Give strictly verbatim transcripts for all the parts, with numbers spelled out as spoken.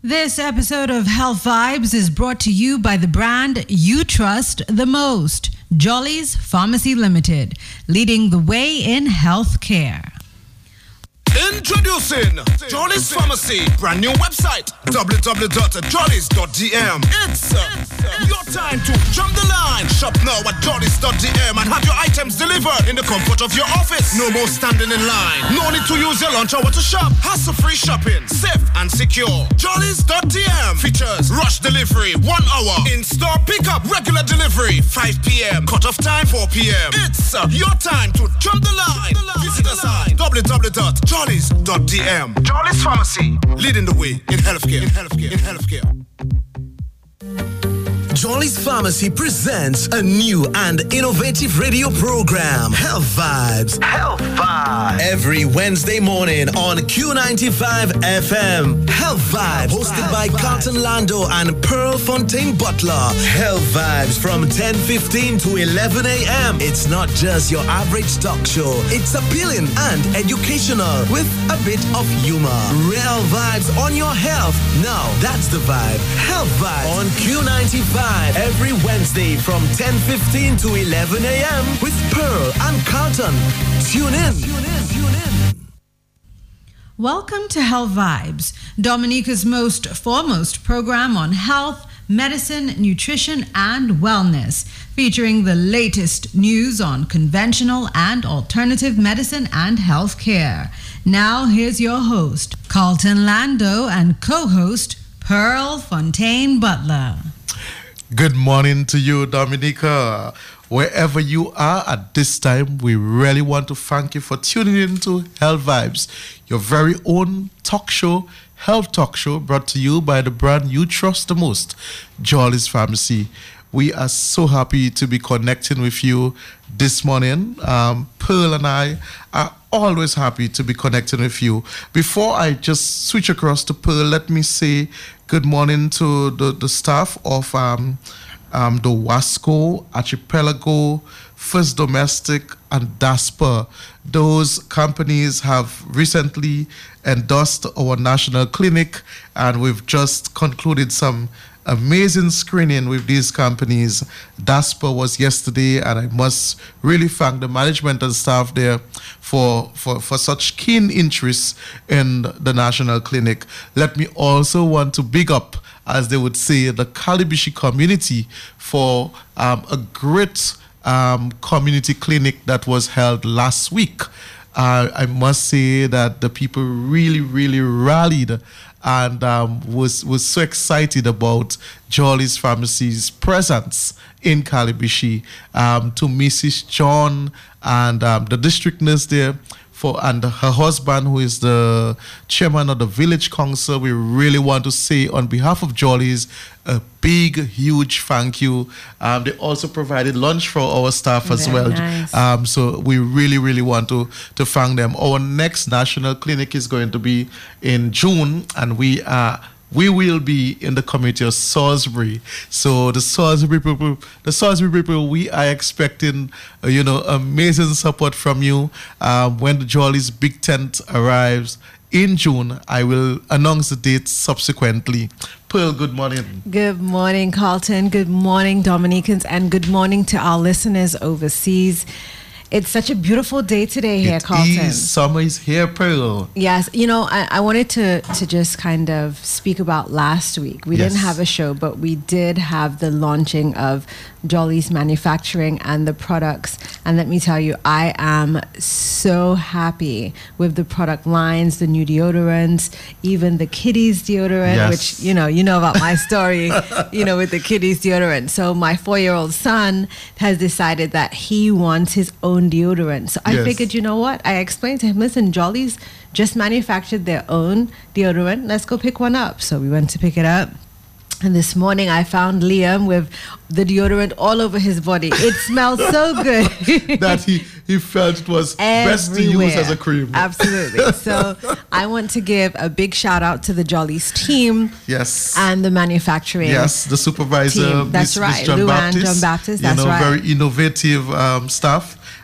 This episode of Health Vibes is brought to you by the brand you trust the most, Jolly's Pharmacy Limited, leading the way in healthcare. Introducing Jolly's Pharmacy, brand new website, w w w dot jollies dot d m. It's uh, your time to jump the line. Shop now at jollies dot d m and have your items delivered in the comfort of your office. No more standing in line. No need to use your lunch hour to shop. Hassle-free shopping, safe and secure. jollies dot d m features rush delivery, one hour. In-store pickup, regular delivery, five p m Cut-off time, four p m It's uh, your time to jump the line. Visit us at w w w dot jollies dot d m. Jolly's Pharmacy, leading the way in healthcare. In healthcare. In healthcare. Jolly's Pharmacy presents a new and innovative radio program, Health Vibes. Health Vibes. Every Wednesday morning on Q ninety-five F M. Health Vibes, hosted by Carlton Lando and Pearl Fontaine Butler. Health Vibes from ten fifteen to eleven a m It's not just your average talk show. It's appealing and educational with a bit of humor. Real vibes on your health. Now that's the vibe. Health Vibes on Q ninety-five. Every Wednesday from ten fifteen to eleven a m with Pearl and Carlton. Tune in. Tune in. Tune in. Welcome to Health Vibes, Dominica's most foremost program on health, medicine, nutrition, and wellness, featuring the latest news on conventional and alternative medicine and healthcare. Now, here's your host, Carlton Lando, and co-host, Pearl Fontaine Butler. Good morning to you, Dominica. Wherever you are at this time, we really want to thank you for tuning in to Health Vibes, your very own talk show, health talk show, brought to you by the brand you trust the most, Jolly's Pharmacy. We are so happy to be connecting with you this morning. Um, Pearl and I are always happy to be connecting with you. Before I just switch across to Pearl, let me say good morning to the, the staff of um, um, the Wasco, Archipelago, First Domestic, and Dasper. Those companies have recently endorsed our national clinic, and we've just concluded some amazing screening with these companies. Dasper was yesterday, and I must really thank the management and staff there for, for, for such keen interest in the national clinic. Let me also want to big up, as they would say, the Calibishi community for um, a great um, community clinic that was held last week. Uh, I must say that the people really, really rallied and um, was was so excited about Jolly's Pharmacy's presence in Calibishi. Um, to Missus John and um, the district nurse there, for and her husband, who is the chairman of the village council, we really want to say on behalf of Jolly's a big, huge thank you. Um, they also provided lunch for our staff as Very well. Nice. Um, so we really, really want to, to thank them. Our next national clinic is going to be in June, and we are we will be in the community of Salisbury. So the Salisbury people, the Salisbury people, we are expecting, uh, you know, amazing support from you. Um, when the Jolly's big tent arrives in June, I will announce the date subsequently. Pearl, good morning. Good morning, Carlton. Good morning, Dominicans, and good morning to our listeners overseas. It's such a beautiful day today here, It Carlton. is. Summer is here, Pearl. Yes, you know, I, I wanted to, to just kind of speak about last week. We Yes. didn't have a show, but we did have the launching of Jolly's manufacturing and the products. And let me tell you, I am so happy with the product lines, the new deodorants, even the kiddies deodorant, Yes. which, you know, you know about my story, you know, with the kiddies deodorant. So my four-year-old son has decided that he wants his own deodorant. So I Yes. figured, you know what? I explained to him, listen, Jolly's just manufactured their own deodorant. Let's go pick one up. So we went to pick it up. And this morning I found Liam with the deodorant all over his body. It smelled so good. That he, he felt it was best to use Everywhere. as a cream. Absolutely. So I want to give a big shout out to the Jolly's team Yes. and the manufacturing. Yes, the supervisor, team. That's Miss right. Miss John Luann Baptist. John Baptist, You that's know, right. very innovative um, staff.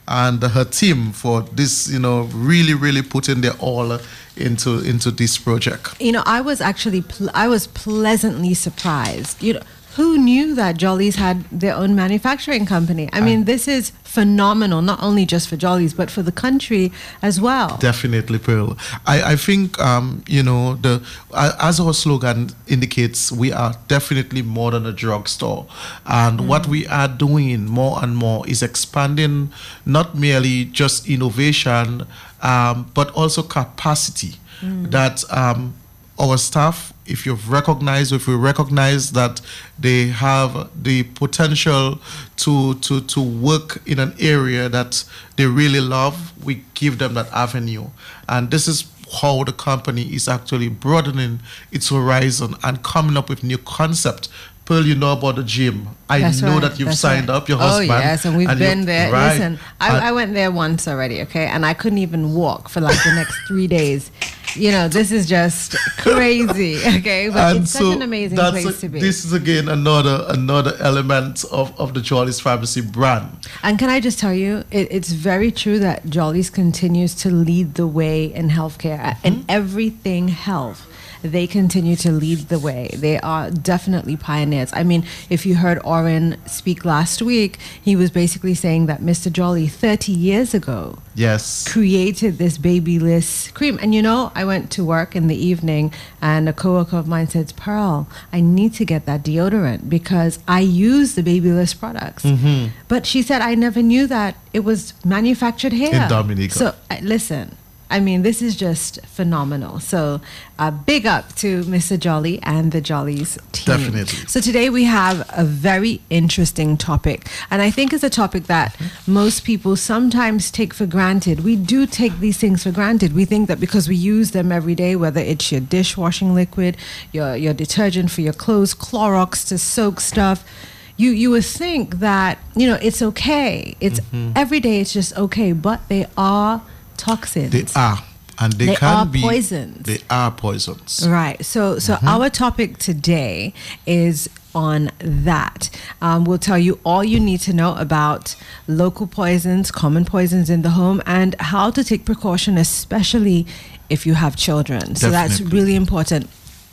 and her team for this, you know, really, really putting their all into into this project. You know, I was actually pl- I was pleasantly surprised. You know, who knew that Jolly's had their own manufacturing company? I mean, this is phenomenal, not only just for Jolly's, but for the country as well. Definitely, Pearl. I, I think, um, you know, the uh, as our slogan indicates, we are definitely more than a drugstore. And mm. what we are doing more and more is expanding not merely just innovation, um, but also capacity. Mm. That um, our staff, if you've recognized, if we recognize that they have the potential to to to work in an area that they really love, we give them that avenue. And this is how the company is actually broadening its horizon and coming up with new concepts. Pearl, you know about the gym. I That's know right. that you've That's signed right. up, your oh, husband. Oh, yes, and we've and been there. Right. Listen, I, I went there once already, okay? And I couldn't even walk for like the next three days. You know, this is just crazy, okay? But and it's so such an amazing that's place a, to be. This is, again, another another element of, of the Jolly's Pharmacy brand. And can I just tell you, it, it's very true that Jolly's continues to lead the way in healthcare, mm-hmm. in everything health. They continue to lead the way. They are definitely pioneers. I mean, if you heard Oren speak last week, he was basically saying that Mister Jolly thirty years ago yes. created this babyless cream. And you know, I went to work in the evening and a coworker of mine said, Pearl, I need to get that deodorant because I use the babyless products. Mm-hmm. But she said, I never knew that it was manufactured here. In Dominica. So uh, listen. I mean, this is just phenomenal. So, uh, big up to Mister Jolly and the Jolly's team. Definitely. So today we have a very interesting topic, and I think it's a topic that most people sometimes take for granted. We do take these things for granted. We think that because we use them every day, whether it's your dishwashing liquid, your your detergent for your clothes, Clorox to soak stuff, you you would think that, you know, it's okay. It's mm-hmm. every day. It's just okay, but they are toxins. They are, and they, they can are be poisons. They are poisons. Right. So, so Mm-hmm. our topic today is on that. Um, we'll tell you all you need to know about local poisons, common poisons in the home, and how to take precaution, especially if you have children. So that's Definitely. really important.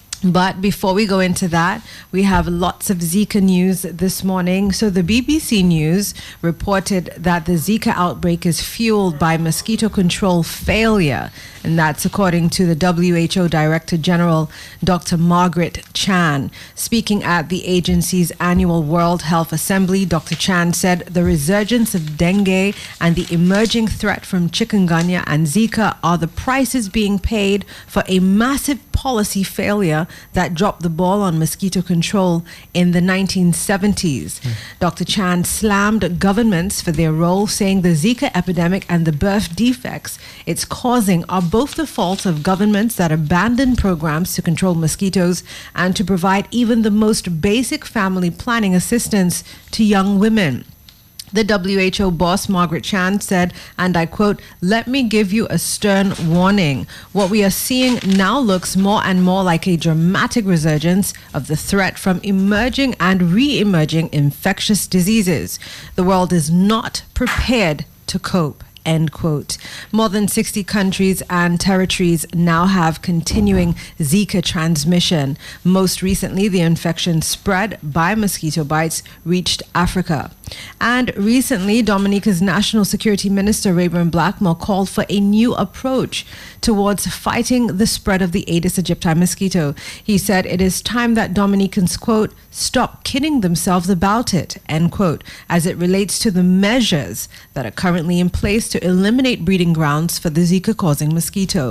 But before we go into that, we have lots of Zika news this morning. So the B B C News reported that the Zika outbreak is fueled by mosquito control failure. And that's according to the W H O Director General, Doctor Margaret Chan. Speaking at the agency's annual World Health Assembly, Doctor Chan said the resurgence of dengue and the emerging threat from chikungunya and Zika are the prices being paid for a massive policy failure that dropped the ball on mosquito control in the nineteen seventies. Mm. Doctor Chan slammed governments for their role, saying the Zika epidemic and the birth defects it's causing are both the fault of governments that abandoned programs to control mosquitoes and to provide even the most basic family planning assistance to young women. The W H O boss, Margaret Chan, said, and I quote, "Let me give you a stern warning. What we are seeing now looks more and more like a dramatic resurgence of the threat from emerging and re-emerging infectious diseases. The world is not prepared to cope." End quote. More than sixty countries and territories now have continuing Zika transmission. Most recently, the infection spread by mosquito bites reached Africa. And recently, Dominica's National Security Minister, Rayburn Blackmore, called for a new approach towards fighting the spread of the Aedes aegypti mosquito. He said it is time that Dominicans, quote, stop kidding themselves about it, end quote, as it relates to the measures that are currently in place to eliminate breeding grounds for the Zika-causing mosquito.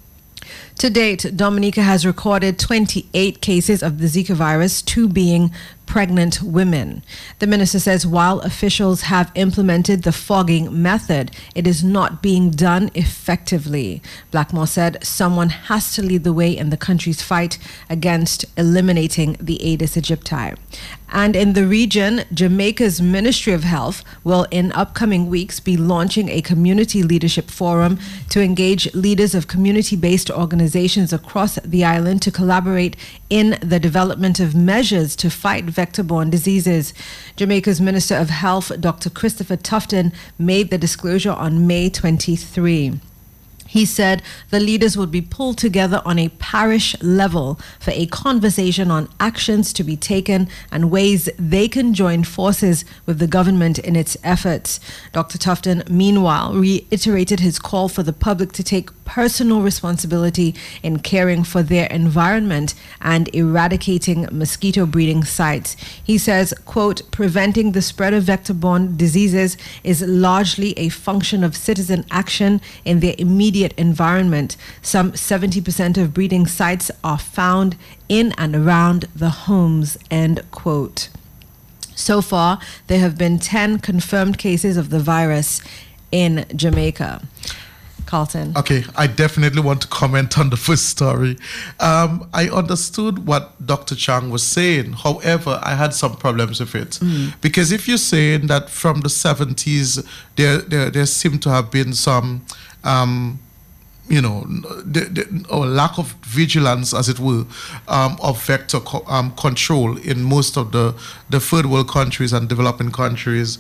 To date, Dominica has recorded twenty-eight cases of the Zika virus, two being pregnant women. The minister says while officials have implemented the fogging method, it is not being done effectively. Blackmore said someone has to lead the way in the country's fight against eliminating the Aedes aegypti. And in the region, Jamaica's Ministry of Health will in upcoming weeks be launching a community leadership forum to engage leaders of community-based organizations across the island to collaborate in the development of measures to fight vector vector-borne diseases. Jamaica's Minister of Health, Doctor Christopher Tufton, made the disclosure on May twenty-third. He said the leaders would be pulled together on a parish level for a conversation on actions to be taken and ways they can join forces with the government in its efforts. Doctor Tufton, meanwhile, reiterated his call for the public to take personal responsibility in caring for their environment and eradicating mosquito breeding sites. He says, quote, preventing the spread of vector-borne diseases is largely a function of citizen action in their immediate environment. Some seventy percent of breeding sites are found in and around the homes, end quote. So far, there have been ten confirmed cases of the virus in Jamaica. Carlton. Okay, I definitely want to comment on the first story. Um, I understood what Doctor Chang was saying. However, I had some problems with it. Mm. Because if you're saying that from the seventies, there, there, there seemed to have been some... Um, you know, the, the, or lack of vigilance, as it were, um, of vector co- um, control in most of the, the third world countries and developing countries.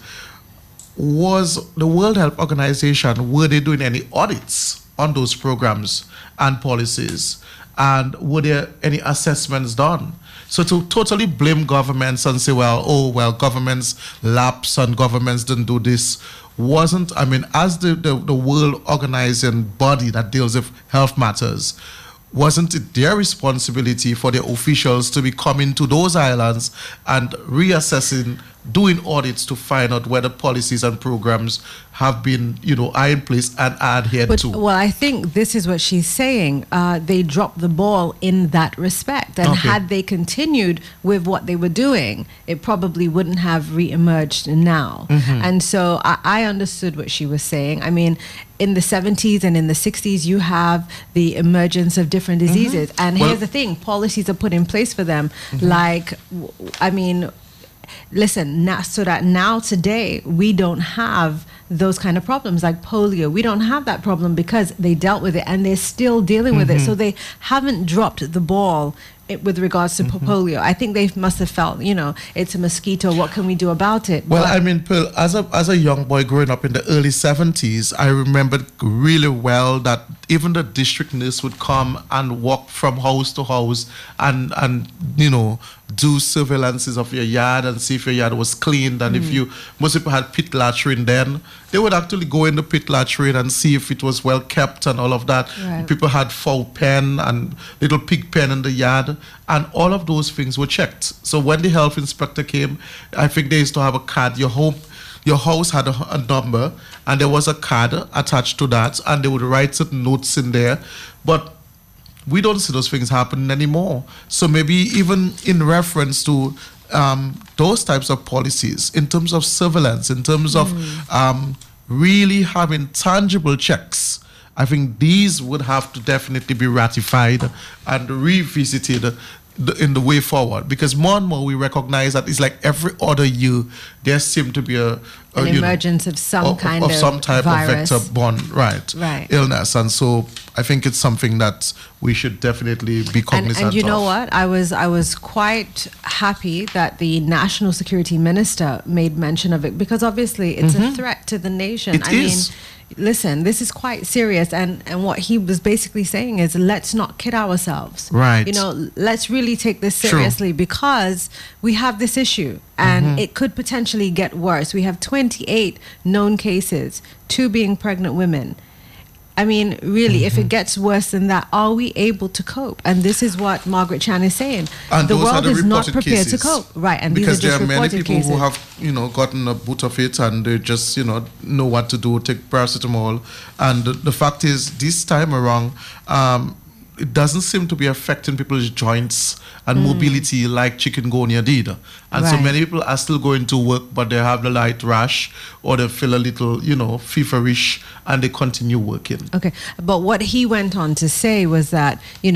Was the World Health Organization, were they doing any audits on those programs and policies? And were there any assessments done? So to totally blame governments and say, well, oh, well, governments lapse and governments didn't do this, wasn't, I mean, as the, the, the world organizing body that deals with health matters, wasn't it their responsibility for their officials to be coming to those islands and reassessing, doing audits to find out whether policies and programs have been, you know, are in place and are adhered but, to? Well, I think this is what she's saying. Uh, they dropped the ball in that respect. And Okay. had they continued with what they were doing, it probably wouldn't have re-emerged now. Mm-hmm. And so I, I understood what she was saying. I mean, in the seventies and in the sixties, you have the emergence of different diseases. Mm-hmm. And Well- here's the thing, policies are put in place for them. Mm-hmm. Like, w- I mean... Listen, now, so that now today we don't have those kind of problems like polio. We don't have that problem because they dealt with it and they're still dealing with it. So they haven't dropped the ball it, with regards to mm-hmm. polio. I think they must have felt, you know, it's a mosquito. What can we do about it? Well, But- I mean, Pearl, as a as a young boy growing up in the early seventies, I remembered really well that even the district nurse would come and walk from house to house and, and you know, do surveillances of your yard and see if your yard was cleaned. And mm. if you, most people had pit latrine then, they would actually go in the pit latrine and see if it was well kept and all of that. Right. People had fowl pen and little pig pen in the yard, and all of those things were checked. So when the health inspector came, I think they used to have a card. Your home, your house had a, a number, and there was a card attached to that, and they would write certain notes in there. But we don't see those things happening anymore. So maybe even in reference to um, those types of policies, in terms of surveillance, in terms of mm. um, really having tangible checks, I think these would have to definitely be ratified and revisited the, in the way forward, because more and more we recognize that it's like every other year there seems to be a, a an you emergence know, of some of, kind of, of, of some type virus. of vector-borne right, Right. illness, and so I think it's something that we should definitely be cognizant and, and you know of. what? I was I was quite happy that the National Security Minister made mention of it, because obviously it's Mm-hmm. a threat to the nation. It I is. mean, listen, this is quite serious, and and what he was basically saying is, let's not kid ourselves. Right. You know, let's really take this True. seriously, because we have this issue and Mm-hmm. it could potentially get worse. We have twenty-eight known cases, two being pregnant women. I mean, really, if it gets worse than that, are we able to cope? And this is what Margaret Chan is saying. And the those are world the is not reported prepared cases. to cope. Right, and because these are just there are many reported people cases. who have, you know, gotten a boot of it and they just, you know, know what to do, take paracetamol. And the, the fact is, this time around, um, it doesn't seem to be affecting people's joints and mm. mobility like chikungunya did. And so Right. many people are still going to work, but they have the light rash or they feel a little, you know, feverish, and they continue working. Okay, but what he went on to say was that, you know,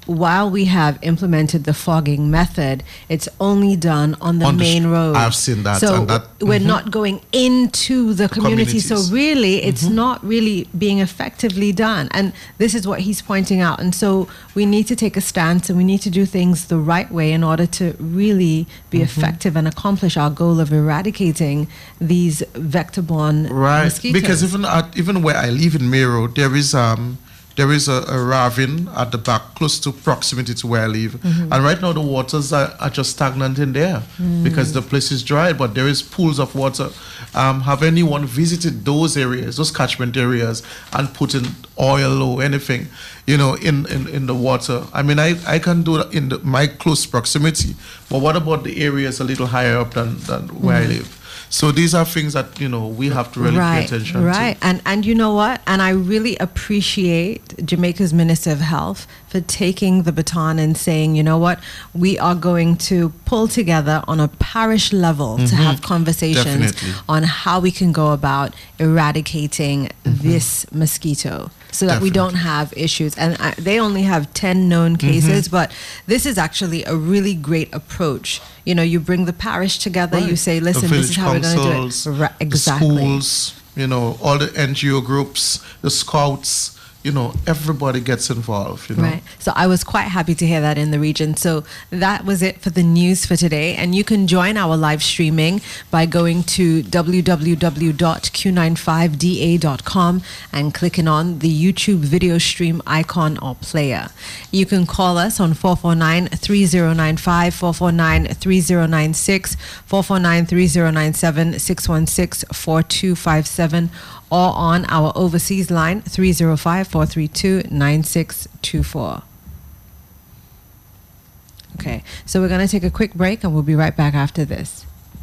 while we have implemented the fogging method, it's only done on the On the main sh- road. I've seen that, So and that- we're mhm. not going into the community. So Communities. really, it's not really being effectively done. And this is what he's pointing out. And so we need to take a stance and we need to do things the right way in order to really be effective and accomplish our goal of eradicating these vector-borne Right, mosquitoes. because even at, even where I live in Mero, there is um there is a, a ravine at the back, close to proximity to where I live, Mm-hmm. and right now the waters are, are just stagnant in there Mm. because the place is dry. But there is pools of water. Um, have anyone visited those areas, those catchment areas, and put in oil or anything, you know, in, in, in the water? I mean, I, I can do that in the, my close proximity, but what about the areas a little higher up than, than where I live? So these are things that, you know, we have to really right, pay attention right. to. And and you know what? And I really appreciate Jamaica's Minister of Health for taking the baton and saying, you know what, we are going to pull together on a parish level to have conversations Definitely. on how we can go about eradicating this mosquito, so that we don't have issues. And I, they only have ten known cases, but this is actually a really great approach. You know, you bring the parish together, you Right. say, The listen, this is village how we're going to do councils, it. Right, the exactly. schools, you know, all the N G O groups, the scouts, you know, everybody gets involved, you know. Right. So I was quite happy to hear that in the region. So that was it for the news for today. And you can join our live streaming by going to w w w dot q nine five d a dot com and clicking on the YouTube video stream icon or player. You can call us on four four nine, three zero nine five, four four nine, three zero nine six, four four nine, three zero nine seven, six one six, four two five seven, or on our overseas line three zero five, four three two, nine six two four. Okay, so we're going to take a quick break and we'll be right back after this.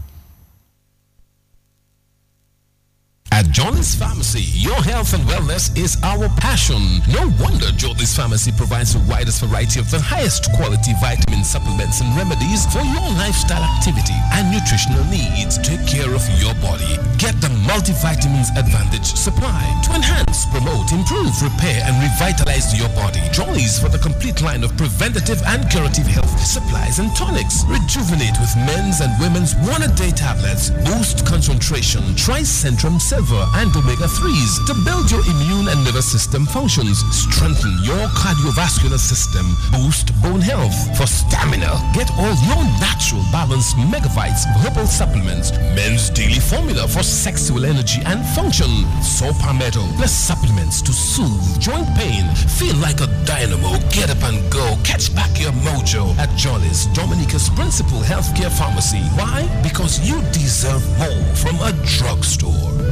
At Jolly's Pharmacy, your health and wellness is our passion. No wonder Jolly's Pharmacy provides the widest variety of the highest quality vitamin supplements and remedies for your lifestyle activity and nutritional needs. Take care of your body. Get the multivitamins advantage supply to enhance, promote, improve, repair, and revitalize your body. Jolly's for the complete line of preventative and curative health supplies and tonics. Rejuvenate with men's and women's one-a-day tablets. Boost concentration. Tricentrum Silver and omega threes to build your immune and nervous system functions, strengthen your cardiovascular system, boost bone health. For stamina, get all your natural balanced megavites herbal supplements, men's daily formula for sexual energy and function, Saw Palmetto plus supplements to soothe joint pain. Feel like a dynamo, get up and go, catch back your mojo at Jolly's, Dominica's principal healthcare pharmacy. Why? Because you deserve more from a drugstore.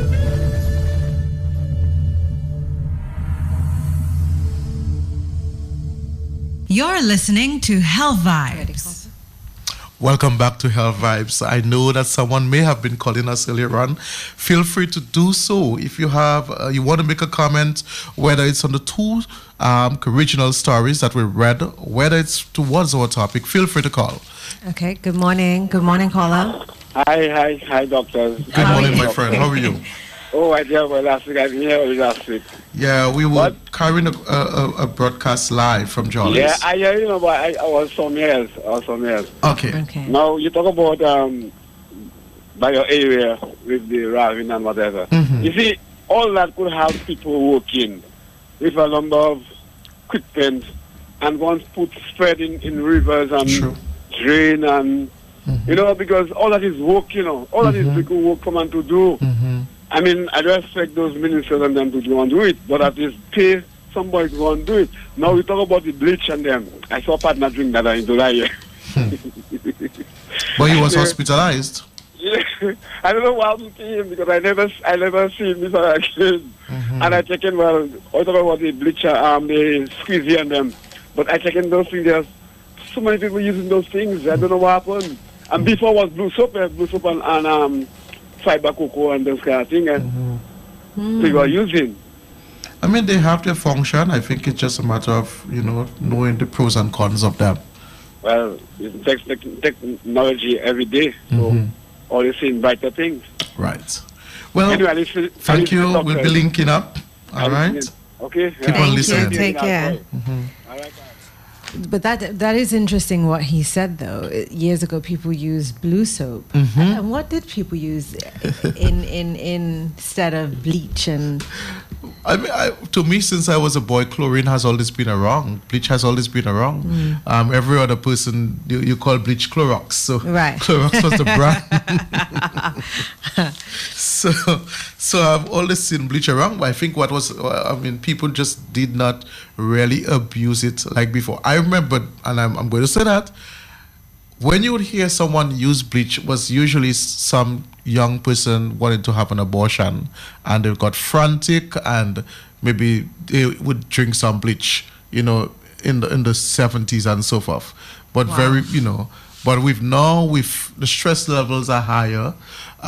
You're listening to Health Vibes. Welcome back to Health Vibes. I know that someone may have been calling us earlier on. Feel free to do so. If you have, uh, you want to make a comment, whether it's on the two um, original stories that we read, whether it's towards our topic, feel free to call. Okay, good morning. Good morning, caller. Hi, hi, hi, doctors. Good How are morning, you? my friend. How are you? Oh, I did well last week. I didn't hear you last week. Yeah, we were What? carrying a, a, a broadcast live from Jolly's. Yeah, I hear you know, but I, I was some years. I was some years. Okay. Okay. Now, you talk about um, by your area with the ravine and whatever. Mhm. You see, all that could have people working with a number of equipment and once put spread in, in rivers and True. drain and, you know, because all that is work, you know, all that is people work come and to do. Mm-hmm. I mean, I don't expect those ministers and them to go and do it, but at least pay somebody to go and do it. Now we talk about the bleach and them. I saw a partner drink that in July. Yeah. But he was hospitalized. Yeah. I don't know what happened to him because I never, I never see him before again. And I check in, well, I talk about the bleacher, um, the squeezy and them. But I check in those things, there's so many people using those things. I don't know what happened. And before was blue soap, uh, blue soap and, and um, fiber cocoa and those kind of things. And people are using. I mean, they have their function. I think it's just a matter of, you know, knowing the pros and cons of them. Well, it takes tech- technology every day. So always seeing brighter things. Right. Well, Anyway, I listen- I thank listen you. to We'll be doctors. linking up. All I right. listen- Okay. Keep on Thank you. listening. Take care. All right. Bye. But that that is interesting what he said, though. Years ago, people used blue soap. Mm-hmm. And what did people use in, in, in instead of bleach? And I mean, I, to me, since I was a boy, chlorine has always been around. Bleach has always been around. Mm. Um, every other person, you, you call bleach Clorox. So right. Clorox was the brand. so, so I've always seen bleach around. But I think what was, I mean, people just did not really abuse it like before. I remember, and I'm, I'm going to say that, when you would hear someone use bleach, it was usually some young person wanted to have an abortion and they got frantic and maybe they would drink some bleach, you know, in the in the seventies and so forth. But wow. very, you know, but with now, with the stress levels are higher,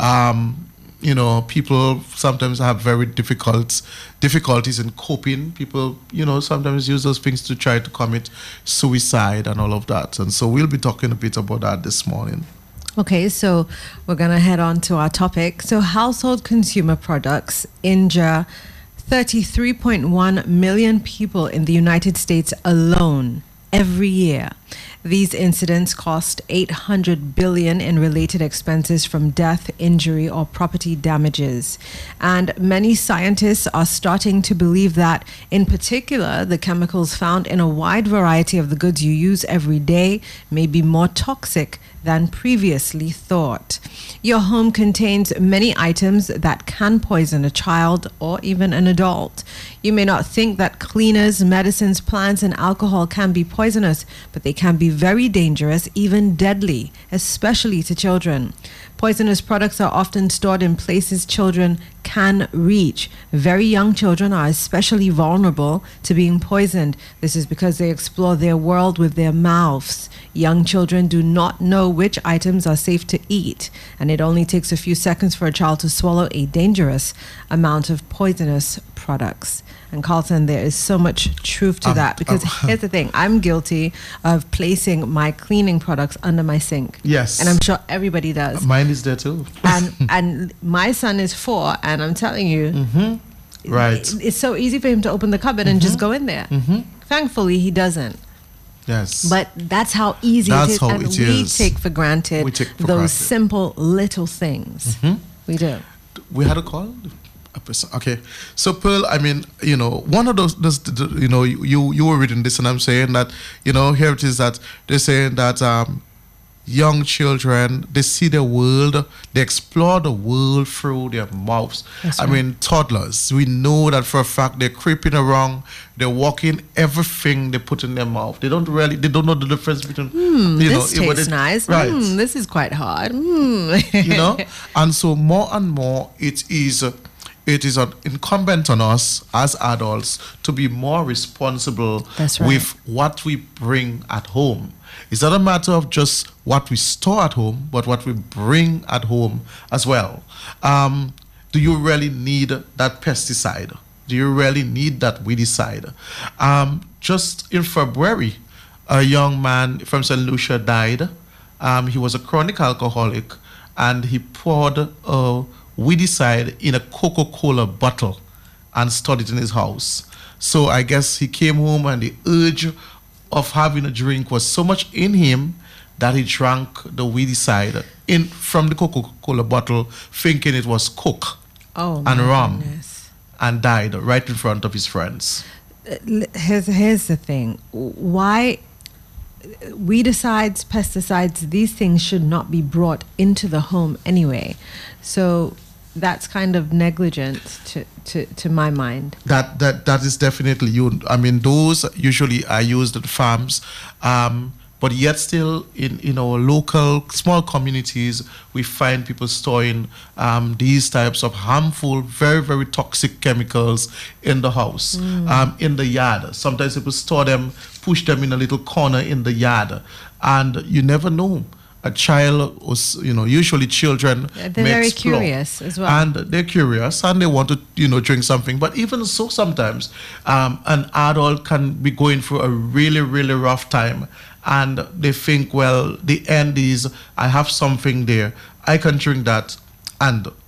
um, you know, people sometimes have very difficult difficulties in coping. People, you know, sometimes use those things to try to commit suicide and all of that. And so we'll be talking a bit about that this morning. Okay, so we're going to head on to our topic. So household consumer products injure thirty-three point one million people in the United States alone every year. These incidents cost eight hundred billion dollars in related expenses from death, injury, or property damages. And many scientists are starting to believe that, in particular, the chemicals found in a wide variety of the goods you use every day may be more toxic than previously thought. Your home contains many items that can poison a child or even an adult. You may not think that cleaners, medicines, plants, and alcohol can be poisonous, but they can be very dangerous, even deadly, especially to children. Poisonous products are often stored in places children can reach. Very young children are especially vulnerable to being poisoned. This is because they explore their world with their mouths. Young children do not know which items are safe to eat, and it only takes a few seconds for a child to swallow a dangerous amount of poisonous products. And Carlton, there is so much truth to um, that, because um, here's the thing. I'm guilty of placing my cleaning products under my sink. Yes. And I'm sure everybody does. Mine is there too. and and my son is four, and I'm telling you, mm-hmm. right. It, it's so easy for him to open the cupboard mm-hmm. and just go in there. Mm-hmm. Thankfully, he doesn't. Yes. But that's how easy that's it is. How and it we is. take for granted we take for those granted. simple little things. Mm-hmm. We do. We had a call? Okay, so Pearl, I mean, you know, one of those, those you know, you you were reading this, and I'm saying that, you know, here it is that they're saying that um, young children, they see the world, they explore the world through their mouths. That's I right. mean, toddlers, we know that for a fact. They're creeping around, they're walking everything they put in their mouth. They don't really, they don't know the difference between, mm, you know, this tastes it, nice. Right. Mm, this is quite hard. Mm. You know, and so more and more it is. Uh, It is an incumbent on us as adults to be more responsible That's right. with what we bring at home. It's not a matter of just what we store at home, but what we bring at home as well. Um, do you really need that pesticide? Do you really need that weedicide? Um, just in February, a young man from Saint Lucia died. Um, he was a chronic alcoholic, and he poured a weedicide in a Coca-Cola bottle and stored it in his house. So I guess he came home, and the urge of having a drink was so much in him that he drank the weedicide in from the Coca-Cola bottle, thinking it was Coke oh, and rum, goodness. and died right in front of his friends. Here's, here's the thing. Why weedicides, pesticides, these things should not be brought into the home anyway. So that's kind of negligent to, to, to my mind. That that that is definitely you. I mean, those usually are used at farms, um, but yet still in, in our local small communities, we find people storing um, these types of harmful, very, very toxic chemicals in the house, mm. um, in the yard. Sometimes people store them, push them in a little corner in the yard, and you never know. A child was, you know, usually children they're may very explore, curious as well, and they're curious and they want to, you know, drink something. But even so, sometimes um, an adult can be going through a really, really rough time, and they think, well, the end is I have something there, I can drink that, and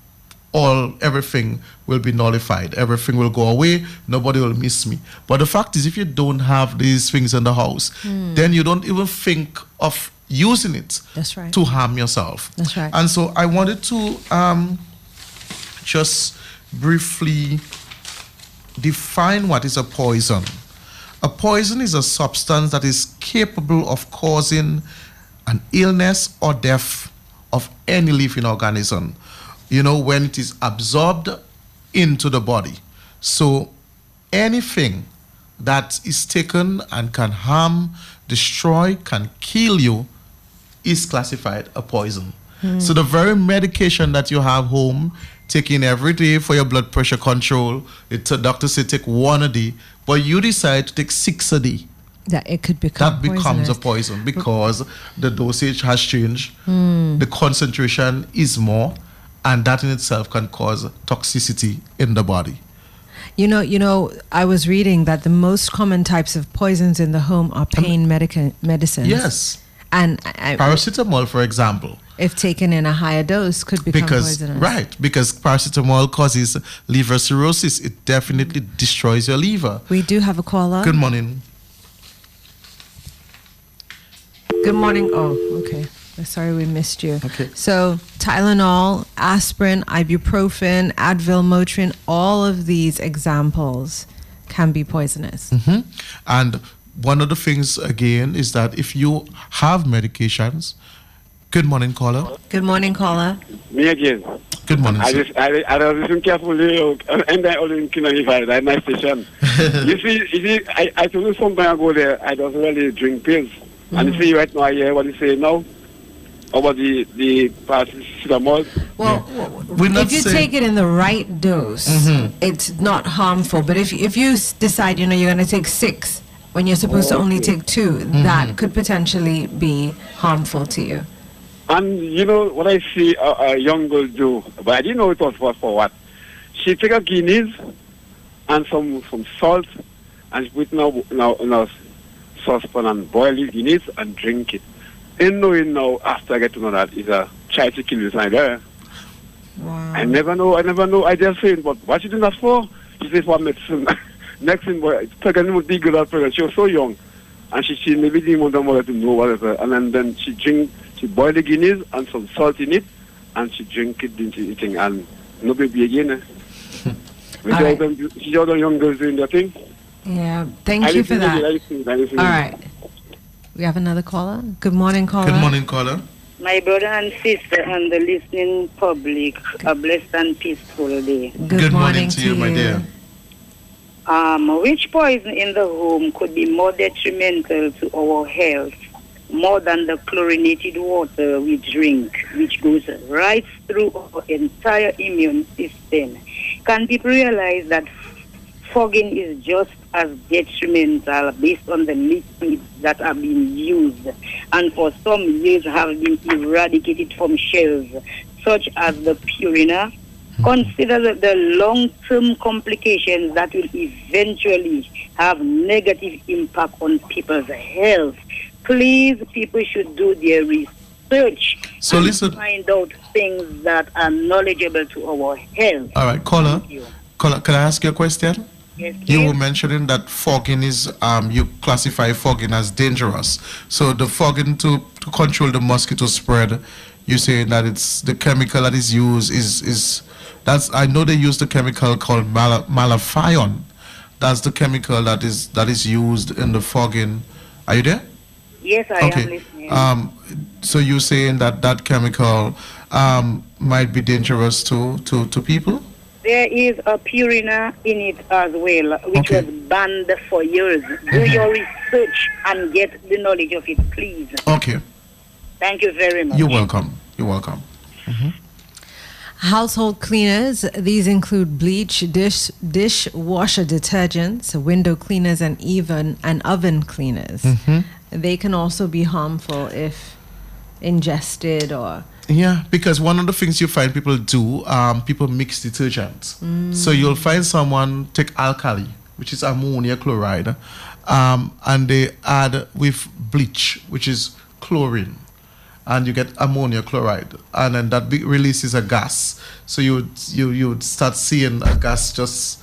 all everything will be nullified. Everything will go away. Nobody will miss me. But the fact is, if you don't have these things in the house, Mm. then you don't even think of using it That's right. to harm yourself. That's right. And so I wanted to um, just briefly define what is a poison. A poison is a substance that is capable of causing an illness or death of any living organism, you know, when it is absorbed into the body. So anything that is taken and can harm, destroy, can kill you is classified a poison. Mm. So the very medication that you have home, taking every day for your blood pressure control, the doctor say take one a day, but you decide to take six a day. That it could become That becomes poisonous. a poison because the dosage has changed, Mm. the concentration is more, and that in itself can cause toxicity in the body. You know, you know, I was reading that the most common types of poisons in the home are pain medica- medicines. Yes. And I, I- Paracetamol, for example. if taken in a higher dose, could become Because poisonous. right, because paracetamol causes liver cirrhosis. It definitely destroys your liver. We do have a caller. Good morning. Good morning. Oh, okay. Sorry we missed you. Okay. So Tylenol, aspirin, ibuprofen, Advil, Motrin, all of these examples can be poisonous. Mhm. And one of the things again is that if you have medications, good morning, caller. Good morning, caller. Me again. Good morning, I sir. just I I was listening carefully uh, and I only in Kinanified at my station. you see, you see, I, I told you some time ago there I don't really drink pills. And you see right now I hear what you say now about the the paracetamol. Well, We're not if you saying- take it in the right dose, Mhm. it's not harmful. But if if you s- decide, you know, you're going to take six when you're supposed to only take two, that could potentially be harmful to you. And you know what I see a, a young girl do, but I didn't know it was for, for what. She take a guineas and some some salt and she put now now now saucepan and boil the guineas and drink it. And knowing now after I get to know that is a try to kill you inside there. Wow. I never know. I never know. I just saying, but what she doing that for? She says for medicine. Next thing, boy, pregnant with the girl that pregnant. She was so young, and she she maybe didn't want the mother to know whatever. And then, then she drink, she boil the guineas and some salt in it, and she drink it, didn't she, eating, and no baby again. Eh? With all All right. them, she all the young girls doing their thing. Yeah. Thank I you for listen to it, I that. listen to it, I listen to All it. right. We have another caller. Good morning, caller. Good morning, caller. My brother and sister and the listening public, a blessed and peaceful day. Good, Good morning morning to you, my dear. Um, which poison in the home could be more detrimental to our health more than the chlorinated water we drink, which goes right through our entire immune system? Can people realize that fogging is just as detrimental based on the liquids that are being used and for some years have been eradicated from shelves, such as the Purina? Consider the, the long-term complications that will eventually have negative impact on people's health. Please, people should do their research So and listen- find out things that are knowledgeable to our health. All right, caller. Thank you. Caller, can I ask you a question? Yes, You were please. mentioning that fogging is, um, you classify fogging as dangerous. So the fogging to, to control the mosquito spread, you're saying that it's the chemical that is used is, is that's, I know they use the chemical called mal- malathion. That's the chemical that is that is used in the fogging. Are you there? Yes, I am Okay. listening. Um, so you're saying that that chemical um, might be dangerous to, to, to people? There is a Purina in it as well, which Okay. was banned for years. Do your research and get the knowledge of it, please. Okay. Thank you very much. You're welcome. You're welcome. Household cleaners. These include bleach, dish dishwasher detergents, window cleaners, and even and oven cleaners. They can also be harmful if ingested or Yeah, because one of the things you find people do, um, people mix detergents. So you'll find someone take alkali, which is ammonia chloride, um, and they add with bleach, which is chlorine. and you get ammonia chloride, and then that be- releases a gas. So you would, you you would start seeing a gas just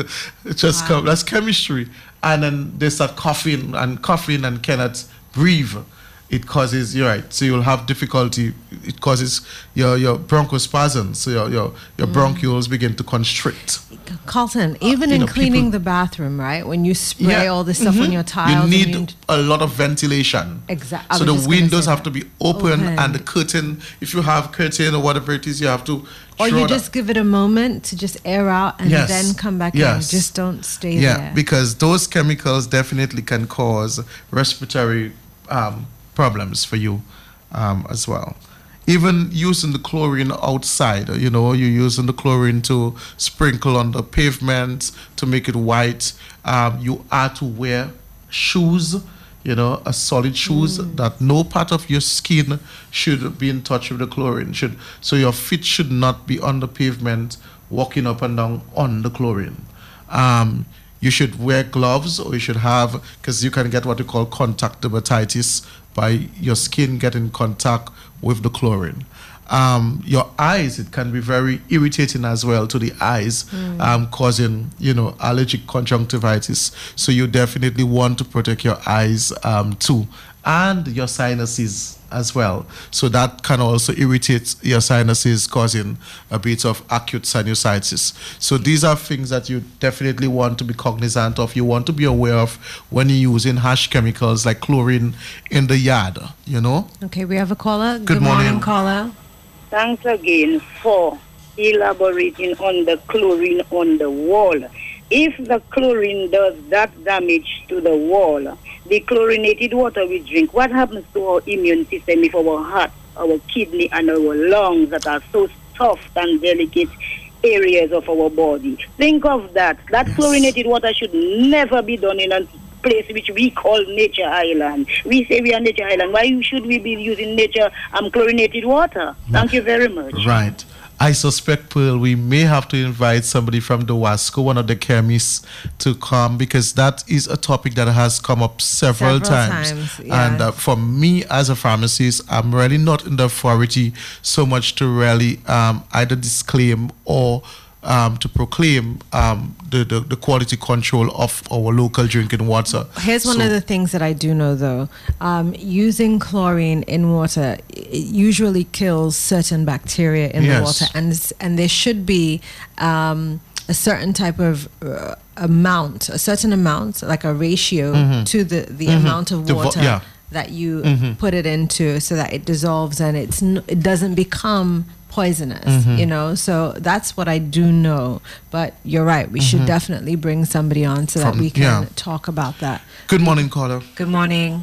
just Wow. come. That's chemistry, and then they start coughing and coughing and cannot breathe. It causes, you're right, so you'll have difficulty. It causes your your bronchospasm, so your your, your bronchioles begin to constrict. Carlton, even you in know, cleaning people- the bathroom, right? When you spray Yeah. all this stuff on Mhm. your You tiles, need and a lot of ventilation. Exact- I So was the just gonna windows say have that. to be open, Open. and the curtain, if you have curtain or whatever it is, you have to. or throw you that- just give it a moment to just air out and Yes. then come back Yes. in. Just don't stay yeah, there. because those chemicals definitely can cause respiratory um, problems for you um, as well. Even using the chlorine outside, you know, you're using the chlorine to sprinkle on the pavement to make it white. Um, you are to wear shoes, you know, a solid shoes that no part of your skin should be in touch with the chlorine. Should so your feet should not be on the pavement, walking up and down on the chlorine. Um, you should wear gloves, or you should have, because you can get what we call contact dermatitis by your skin getting contact with the chlorine. Um, your eyes, it can be very irritating as well to the eyes, um, causing, you know, allergic conjunctivitis. So you definitely want to protect your eyes um, too, and your sinuses as well. So that can also irritate your sinuses, causing a bit of acute sinusitis. So these are things that you definitely want to be cognizant of. You want to be aware of when you're using harsh chemicals like chlorine in the yard, you know? Okay, we have a caller. Good morning. caller. Thanks again for elaborating on the chlorine on the wall. If the chlorine does that damage to the wall, the chlorinated water we drink, what happens to our immune system if our heart, our kidney, and our lungs that are so soft and delicate areas of our body? Think of that. That Yes. chlorinated water should never be done in a place which we call Nature Island. We say we are Nature Island. Why should we be using nature um, chlorinated water? Thank you very much. Right. I suspect, Pearl, we may have to invite somebody from the WASCO, one of the chemists, to come, because that is a topic that has come up several, Several times. times, yeah. And uh, for me as a pharmacist, I'm really not in the authority so much to really um, either disclaim or um, to proclaim um, the, the, the quality control of our local drinking water. Here's one So- of the things that I do know, though. Um, using chlorine in water, it usually kills certain bacteria in Yes. the water, and s- and there should be um, a certain type of uh, amount, a certain amount, like a ratio to the the amount of The vo- water yeah. that you put it into, so that it dissolves and it's n- it doesn't become poisonous, you know. So that's what I do know. But you're right, we should definitely bring somebody on so that From- we can yeah. talk about that. Good morning, caller. Good morning.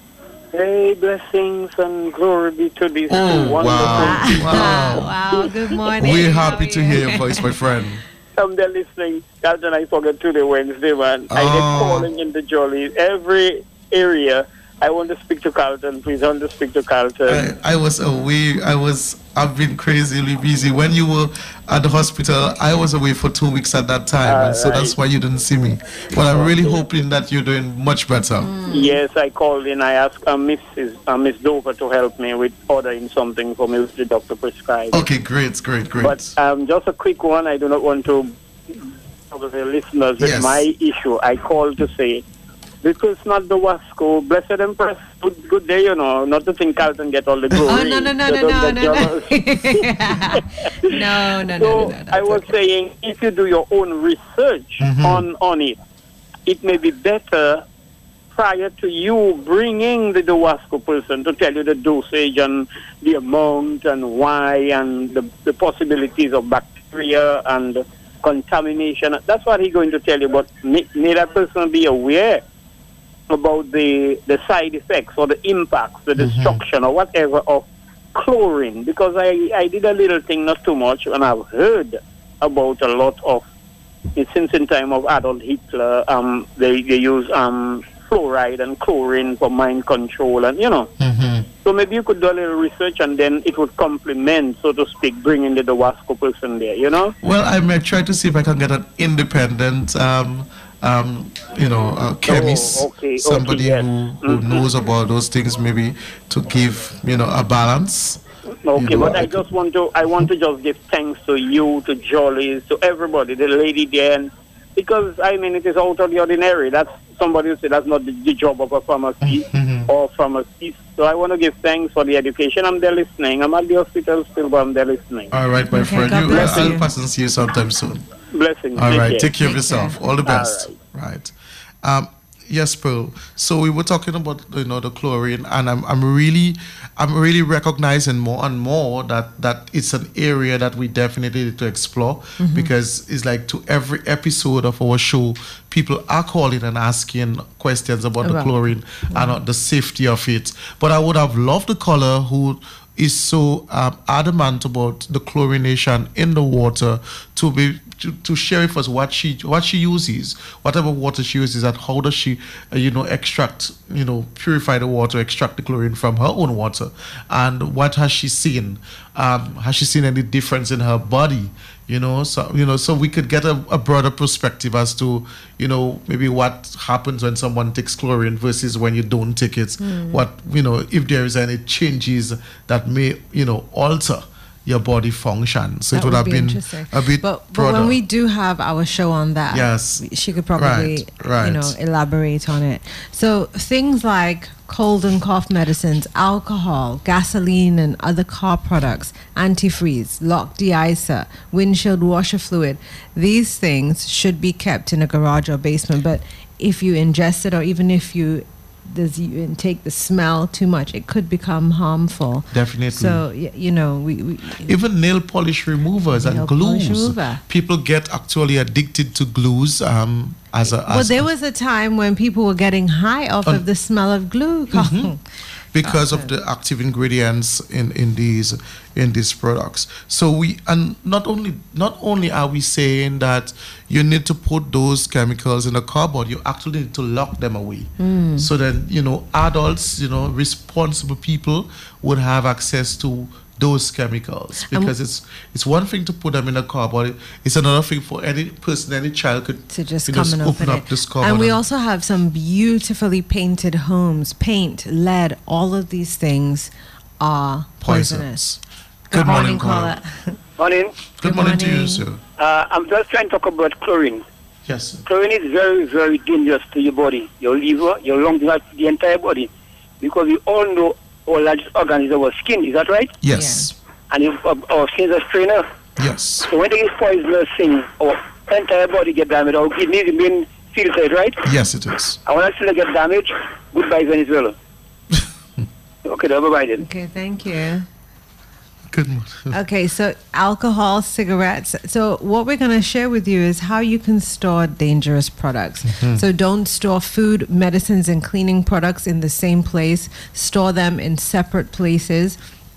Hey, blessings and glory be to this Oh, wonderful. wow. wow. Wow, good morning. We're How happy are to you? hear your voice, my friend. I'm there listening. Captain, I forgot today, Wednesday, man. I get Oh. calling in the jolly. Every area, I want to speak to Carlton. Please, I want to speak to Carlton. I, I was away. I was. I've been crazily busy. When you were at the hospital, I was away for two weeks at that time, and so that's why you didn't see me. But I'm really hoping that you're doing much better. Yes, I called in. I asked uh, Missus Uh, Miss Dover to help me with ordering something for me which the doctor prescribed. Okay, great, great, great. But um, just a quick one. I do not want to bother the listeners with Yes. my issue. I called to say, because not the Wasco, blessed and press, good, good day, you know, not to think Carlton get all the glory. Oh, no, no, no, So no, don't no, get no, no. jealous. no, no, no, So no, no. I that's was okay. saying, if you do your own research Mhm. on, on it, it may be better prior to you bringing the Dowasco person to tell you the dosage and the amount and why and the, the possibilities of bacteria and contamination. That's what he's going to tell you, but may, may that person be aware about the, the side effects or the impacts, the destruction or whatever of chlorine, because I, I did a little thing, not too much, and I've heard about a lot of, since in time of Adolf Hitler, um, they, they use um, fluoride and chlorine for mind control, and you know. Mhm. So maybe you could do a little research, and then it would complement, so to speak, bringing the Dowasco person there, you know? Well, I may try to see if I can get an independent um, um, you know, a chemist, Oh, okay, somebody okay, yes. who, who Mhm. knows about those things, maybe to give, you know, a balance. Okay, You know, but I just want to I want to just give thanks to you, to Jollies, to everybody, the lady there, and because I mean it is out of the ordinary. That's somebody who said that's not the, the job of a pharmacy or pharmacist. So I want to give thanks for the education. I'm there listening. I'm at the hospital still, but I'm there listening. All right, my Okay, friend. God You, bless I'll you. pass and see you sometime soon. Blessings. All right, care. take care of Take yourself. care. All the All best. Right. Um, yes, Pearl. So we were talking about, you know, the chlorine, and I'm I'm really I'm really recognizing more and more that that it's an area that we definitely need to explore, because it's like to every episode of our show, people are calling and asking questions about the About- chlorine and uh, the safety of it. But I would have loved the caller who is so um, adamant about the chlorination in the water to be to, to share with us what she what she uses, whatever water she uses, and how does she uh, you know extract, you know purify the water, extract the chlorine from her own water, and what has she seen? Um, has she seen any difference in her body? You know, so you know, so we could get a, a broader perspective as to, you know, maybe what happens when someone takes chlorine versus when you don't take it. What, you know, if there is any changes that may, you know, alter your body function. So That it would, have be been interesting. a bit But, but broader. when we do have our show on that, Yes. she could probably, Right, right. you know, elaborate on it. So things like cold and cough medicines, alcohol, gasoline, and other car products, antifreeze, lock de-icer, windshield washer fluid, these things should be kept in a garage or basement. But if you ingest it, or even if you does you intake the smell too much, it could become harmful. Definitely. So y- you know, we, we Even nail polish removers Nail and polish glues. remover. People get actually addicted to glues um, as a. well, As there was a time when people were getting high off Un- of the smell of glue. because of the active ingredients in, in these in these products. So we and not only not only are we saying that you need to put those chemicals in a cupboard, you actually need to lock them away. So then, you know, adults, you know, responsible people would have access to those chemicals, because it's it's one thing to put them in a cupboard. It's another thing for any person, any child could to just you come know, and open open up it. this cupboard. And we also have some beautifully painted homes. Paint, lead, all of these things are poisonous. Good, morning, caller. caller. Morning. Good, Good morning, to you, morning. sir. Uh, I'm just trying to talk about chlorine. Yes, sir. Chlorine is very, very dangerous to your body, your liver, your lungs, the entire body. Because we all know our largest organ is our skin, is that right? Yes. And if, uh, our skin is a strainer. Yes. So when they get poisonous thing, our entire body get damaged. Our kidneys remain filtered, right? Yes, it is. And when I still get damaged, goodbye Venezuela. Okay, bye-bye then. Okay, thank you. Good morning. Okay, so alcohol, cigarettes. So what we're going to share with you is how you can store dangerous products. So don't store food, medicines, and cleaning products in the same place. Store them in separate places.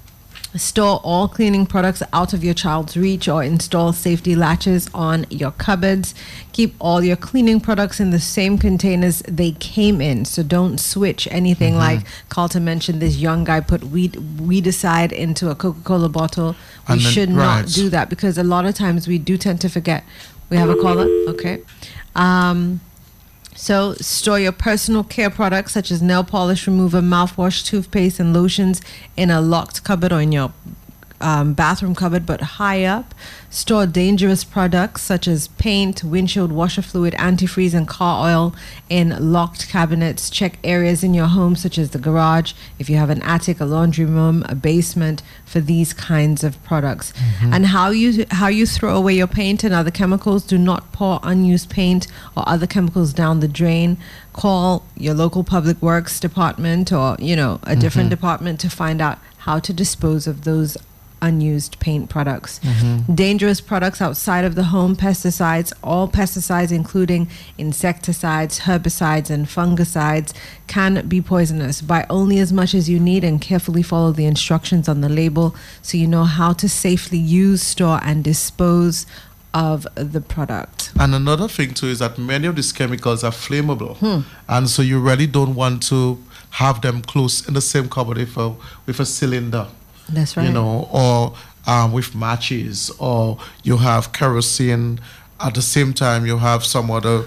Store all cleaning products out of your child's reach, or install safety latches on your cupboards. Keep all your cleaning products in the same containers they came in. So don't switch anything. Like Carlton mentioned, this young guy put weed weedicide into a Coca-Cola bottle. We And then- should not right. do that, because a lot of times we do tend to forget. We have a caller? Okay. Um, So store your personal care products such as nail polish remover, mouthwash, toothpaste, and lotions in a locked cupboard or in your um, bathroom cupboard, but high up. Store dangerous products such as paint, windshield washer fluid, antifreeze, and car oil in locked cabinets. Check areas in your home such as the garage, if you have an attic, a laundry room, a basement, for these kinds of products. And how you how you throw away your paint and other chemicals. Do not pour unused paint or other chemicals down the drain. Call your local public works department, or you know a different department, to find out how to dispose of those unused paint products. Dangerous products outside of the home, pesticides, all pesticides including insecticides, herbicides, and fungicides can be poisonous. Buy only as much as you need and carefully follow the instructions on the label so you know how to safely use, store, and dispose of the product. And another thing too is that many of these chemicals are flammable, and so you really don't want to have them close in the same cupboard with a with a cylinder. That's right. You know, or um, with matches, or you have kerosene. At the same time, you have some other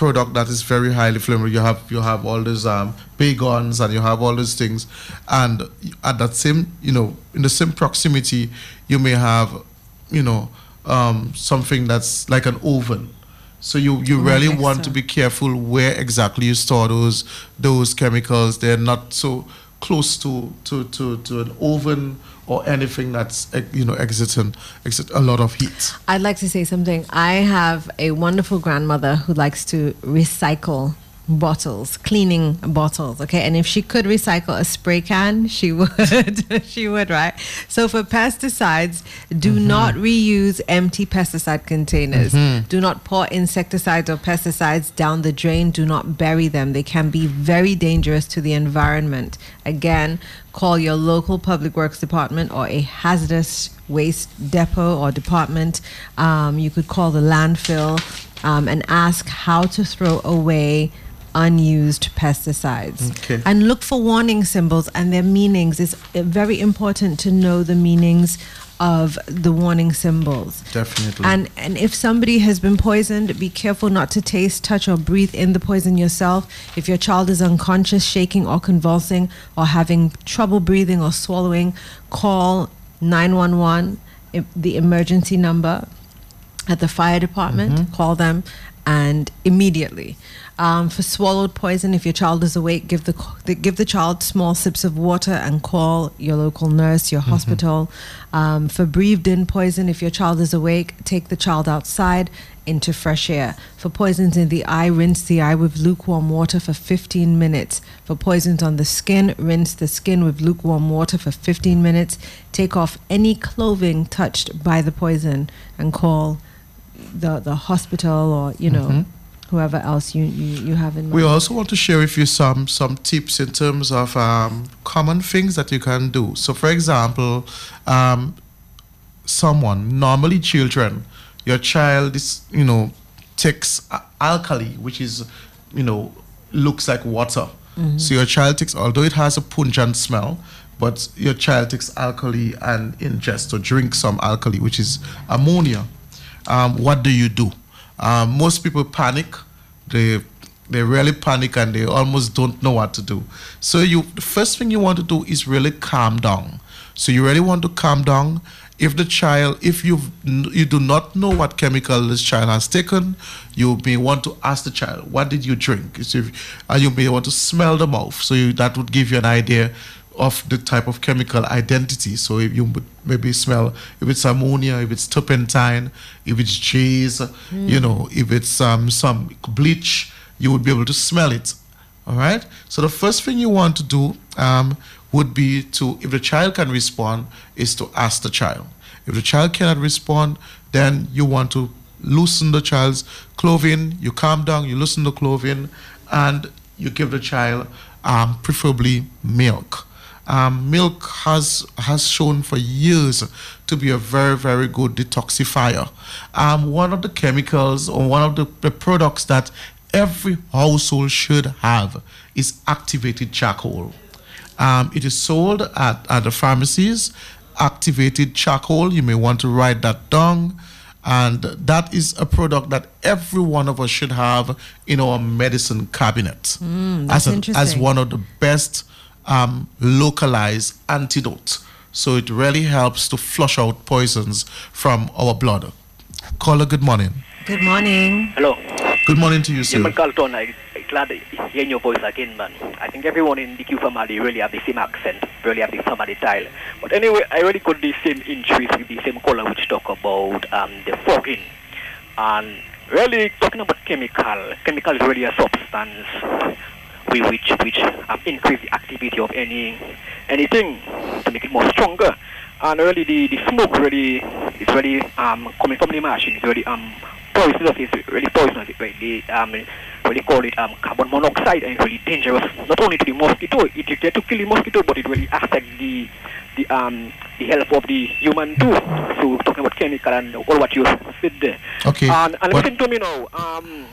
product that is very highly flammable. You have you have all these um, bayguns and you have all these things, and at that same, you know, in the same proximity, you may have, you know, um, something that's like an oven. So you, you really want so. to be careful where exactly you store those those chemicals. They're not so close to to, to, to an oven or anything that's, you know, exiting exit a lot of heat. I'd like to say something. I have a wonderful grandmother who likes to recycle bottles, cleaning bottles, okay? And if she could recycle a spray can, she would. She would, right? So for pesticides, do mm-hmm. not reuse empty pesticide containers. Mm-hmm. Do not pour insecticides or pesticides down the drain. Do not bury them. They can be very dangerous to the environment. Again, call your local public works department or a hazardous waste depot or department. Um, you could call the landfill um, and ask how to throw away unused pesticides. Okay. And look for warning symbols and their meanings. It's very important to know the meanings of the warning symbols. Definitely. And and if somebody has been poisoned, be careful not to taste, touch, or breathe in the poison yourself. If your child is unconscious, shaking or convulsing, or having trouble breathing or swallowing, call nine one one, the emergency number at the fire department. Mm-hmm. Call them and immediately. Um, for swallowed poison, if your child is awake, give the, the give the child small sips of water and call your local nurse, your mm-hmm. hospital. Um, for breathed-in poison, if your child is awake, take the child outside into fresh air. For poisons in the eye, rinse the eye with lukewarm water for fifteen minutes. For poisons on the skin, rinse the skin with lukewarm water for fifteen minutes. Take off any clothing touched by the poison and call the the hospital or, you know, mm-hmm. whoever else you, you, you have in mind. We also want to share with you some some tips in terms of um, common things that you can do. So, for example, um, someone, normally children, your child is, you know, takes alkali, which is, you know, looks like water. Mm-hmm. So your child takes, although it has a pungent smell, but your child takes alkali and ingests or drinks some alkali, which is ammonia. Um, what do you do? Um, most people panic. They they really panic and they almost don't know what to do. So you, the first thing you want to do is really calm down. So you really want to calm down. If the child, if you you do not know what chemical this child has taken, you may want to ask the child, what did you drink? So if, and you may want to smell the mouth. So you, that would give you an idea of the type of chemical identity. So if you would maybe smell if it's ammonia, if it's turpentine, if it's cheese, mm. you know, if it's um, some bleach, you would be able to smell it. All right. So the first thing you want to do um, would be to, if the child can respond, is to ask the child. If the child cannot respond, then you want to loosen the child's clothing. You calm down, you loosen the clothing, and you give the child um, preferably milk. Um, milk has has shown for years to be a very, very good detoxifier. Um, one of the chemicals or one of the, the products that every household should have is activated charcoal. Um, it is sold at, at the pharmacies. Activated charcoal, you may want to write that down. And that is a product that every one of us should have in our medicine cabinet mm, that's as, a, interesting. as one of the best Um, localized antidote. So it really helps to flush out poisons from our blood. Caller, good morning. Good morning. Hello. Good morning to you, sir. Yeah, Carlton, I, I'm glad hearing your voice again, man. I think everyone in the Q family really have the same accent, really have the family style. But anyway, I really got the same interest with the same caller which talk about um, the fogging. And really talking about chemical. Chemical is really a substance which which um, increase the activity of any anything to make it more stronger. And really the, the smoke really is really um coming from the machine is really um poisonous. It's really poisonous. It really um really call it um carbon monoxide, and it's really dangerous not only to the mosquito. It is there to kill the mosquito, but it really affects the the um the health of the human too. So talking about chemical and all what you said there. Okay. And, and listen to me now. Um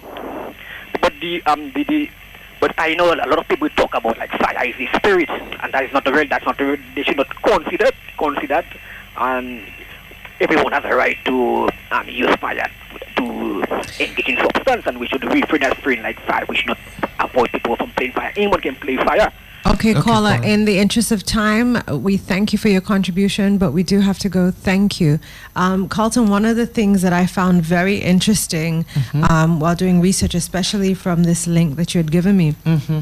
but the um the, the But I know a lot of people talk about like fire is the spirit, and that is not the real. That's not the real. They should not consider consider, and everyone has a right to um, use fire to to engage in substance, and we should refrain as refrain like fire. We should not avoid people from playing fire. Anyone can play fire. Okay, Okay, caller, caller. in the interest of time, we thank you for your contribution, but we do have to go. Thank you. Um, Carlton, one of the things that I found very interesting um, while doing research, especially from this link that you had given me,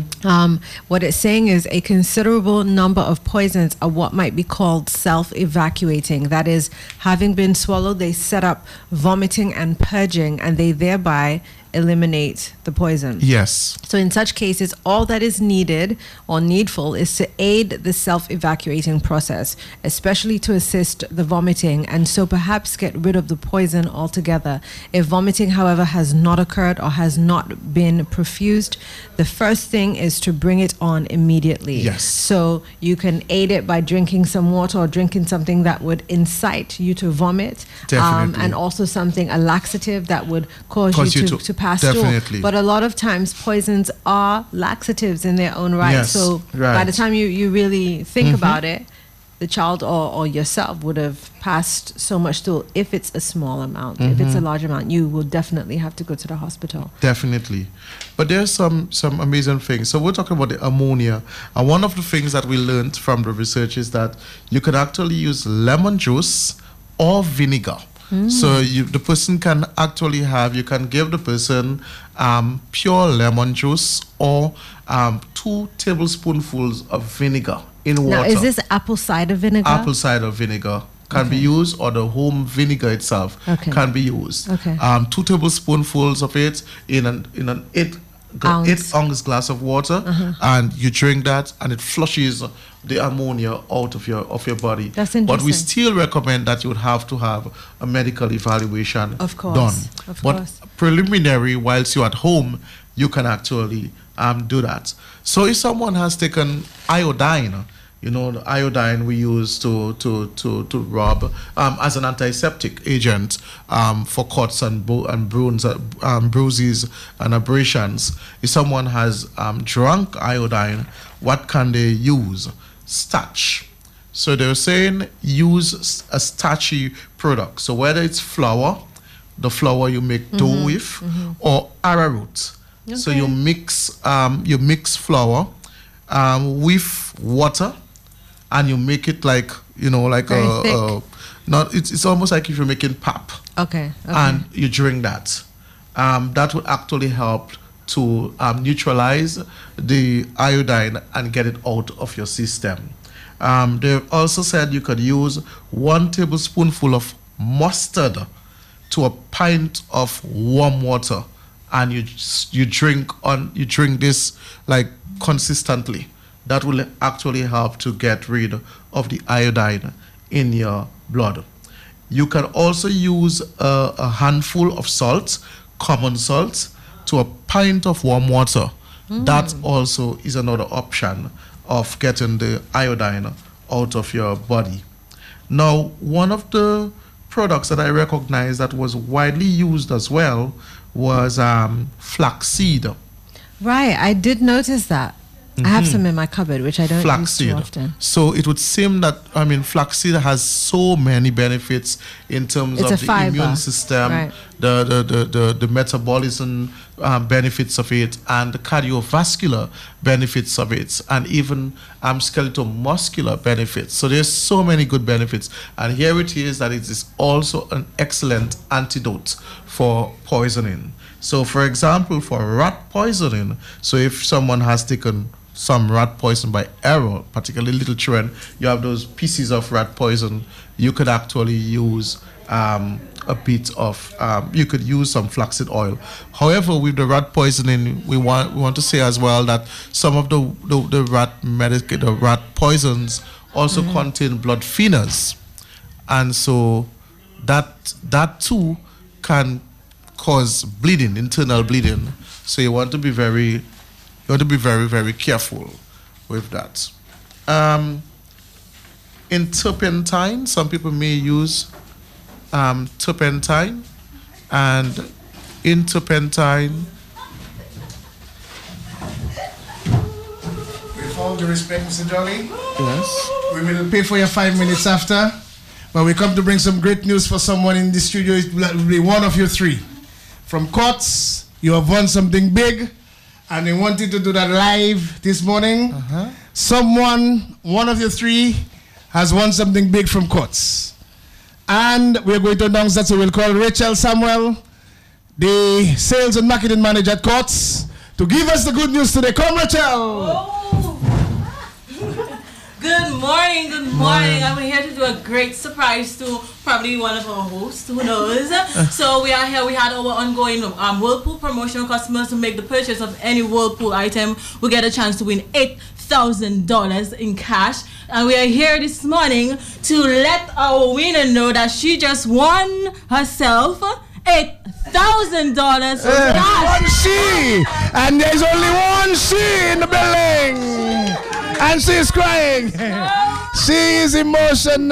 um, what it's saying is a considerable number of poisons are what might be called self-evacuating. That is, having been swallowed, they set up vomiting and purging, and they thereby eliminate the poison. Yes. So in such cases, all that is needed or needful is to aid the self-evacuating process, especially to assist the vomiting, and so perhaps get rid of the poison altogether. If vomiting, however, has not occurred or has not been perfused, the first thing is to bring it on immediately. Yes. So you can aid it by drinking some water or drinking something that would incite you to vomit. Definitely. and also something, a laxative that would cause, Cause you, you to, to- to pass definitely. stool. But a lot of times poisons are laxatives in their own right. Yes, So by right. the time you, you really think about it, the child or, or yourself would have passed so much stool. If it's a small amount, if it's a large amount, you will definitely have to go to the hospital. Definitely. But there's some some amazing things. So we're talking about the ammonia. And one of the things that we learned from the research is that you can actually use lemon juice or vinegar. So you, the person can actually have, you can give the person um, pure lemon juice or um, two tablespoonfuls of vinegar in water. Now, is this apple cider vinegar? Apple cider vinegar can be used, or the home vinegar itself Okay. can be used. Okay. Um, two tablespoonfuls of it in an in an eight gla- Ounce. eight ounce glass of water, and you drink that, and it flushes the ammonia out of your of your body. That's But we interesting. still recommend that you would have to have a medical evaluation Of course, done. of but course. preliminary, whilst you're at home, you can actually um, do that. So if someone has taken iodine, you know, the iodine we use to to to to rub um, as an antiseptic agent um, for cuts and bu- and bruins, uh, um, bruises and abrasions. If someone has um, drunk iodine, what can they use? Starch. So they're saying use s- a starchy product. So whether it's flour, the flour you make dough with, or arrowroot. So you mix um, you mix flour um, with water, and you make it like, you know, like Very a, thick. a not it's, it's almost like if you're making pap, Okay. okay. and you drink that. Um, that would actually help to um, neutralize the iodine and get it out of your system. Um, they've also said you could use one tablespoonful of mustard to a pint of warm water, and you you drink on you drink this like consistently. That will actually help to get rid of the iodine in your blood. You can also use a, a handful of salt, common salt, to a pint of warm water. That also is another option of getting the iodine out of your body. Now, one of the products that I recognize that was widely used as well was um, flaxseed. Right, I did notice that. I have some in my cupboard, which I don't use Flaxseed. too often. So it would seem that, I mean, flaxseed has so many benefits in terms It's of a the fiber, immune system, right. the, the, the, the, the metabolism um, benefits of it, and the cardiovascular benefits of it, and even um, skeletal muscular benefits. So there's so many good benefits. And here it is that it is also an excellent antidote for poisoning. So for example, for rat poisoning, so if someone has taken some rat poison by error, particularly little children, you have those pieces of rat poison, you could actually use um, a bit of, um, you could use some flaxseed oil. However, with the rat poisoning, we want we want to say as well that some of the the, the rat medic, the rat poisons also contain blood thinners, and so that that too can cause bleeding, internal bleeding. So you want to be very You want to be very, very careful with that. Um, in turpentine, some people may use um, turpentine, and in turpentine, With all due respect, Mister Jolly, yes, we will pay for your five minutes after, but we come to bring some great news for someone in the studio. It will be one of your three. from Courts. You have won something big, and we wanted to do that live this morning. Uh-huh. Someone, one of the three, has won something big from Courts. And we're going to announce that, so we'll call Rachel Samuel, the sales and marketing manager at Courts, to give us the good news today. Come, Rachel! Oh. Good morning, good morning. I'm here to do a great surprise to probably one of our hosts, who knows. So we are here, we had our ongoing um, Whirlpool promotional customers who make the purchase of any Whirlpool item will get a chance to win eight thousand dollars in cash. And we are here this morning to let our winner know that she just won herself eight thousand dollars in Uh, cash. one she! And there's only one she in the building! And she's crying! She is emotional!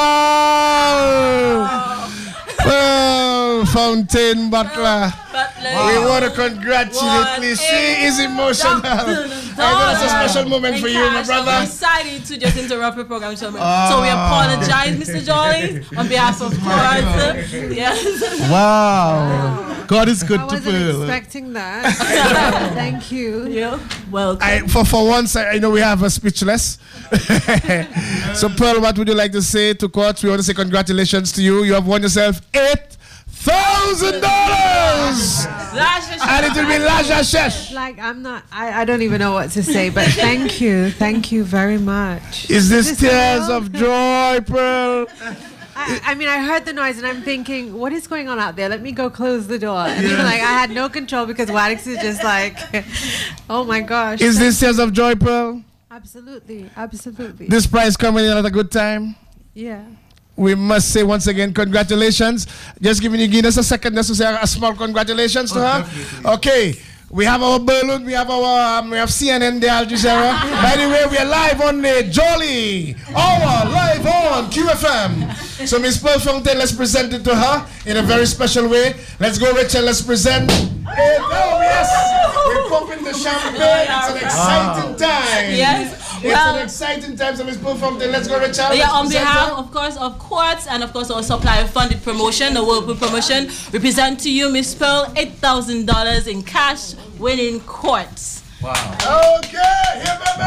Well, Fountain Butler, we want to congratulate you. She is emotional. I know it's a special moment for you, my brother. I'm excited to just interrupt the program. So, so we apologize, Mister Jolly, on behalf of Courts. Yes. Wow. God is good I to wasn't Pearl. expecting that. Thank you. Yeah. Welcome. I, for, for once, I, I know we have a speechless. So, Pearl, what would you like to say to Courts? We want to say congratulations to you. You have won yourself eight thousand dollars! And it will be Laja Shesh. Like, I'm not, I, I don't even know what to say, but thank you. Thank you very much. Is this, Is this tears real? of joy, Pearl? I, I mean, I heard the noise and I'm thinking, what is going on out there? Let me go close the door. And then, like, I had no control because Wadix is just like, oh my gosh. Is this tears of joy, Pearl? Absolutely, absolutely. This prize coming in at a good time. Yeah. We must say once again, congratulations. Just giving you Guinness a second just to say a small congratulations to Oh, her. definitely. Okay, we have our balloon, we have our, um, we have C N N there, Al Jazeera. By the way, we are live on the Jolly Hour, live on Q F M. So Miss Pearl Fountain, let's present it to her in a very special way. Let's go, Rachel, let's present. Hey, oh, yes, we're popping the champagne. It's an exciting time. Yes. It's Well, an exciting time, so Miss Pearl Fountain, let's go, Rachel. yeah, let's on present behalf, her. of course, of Courts and of course our supplier funded promotion, the Whirlpool promotion, we present to you, Miss Pearl, eight thousand dollars in cash winning Courts. Wow. Okay, hip hip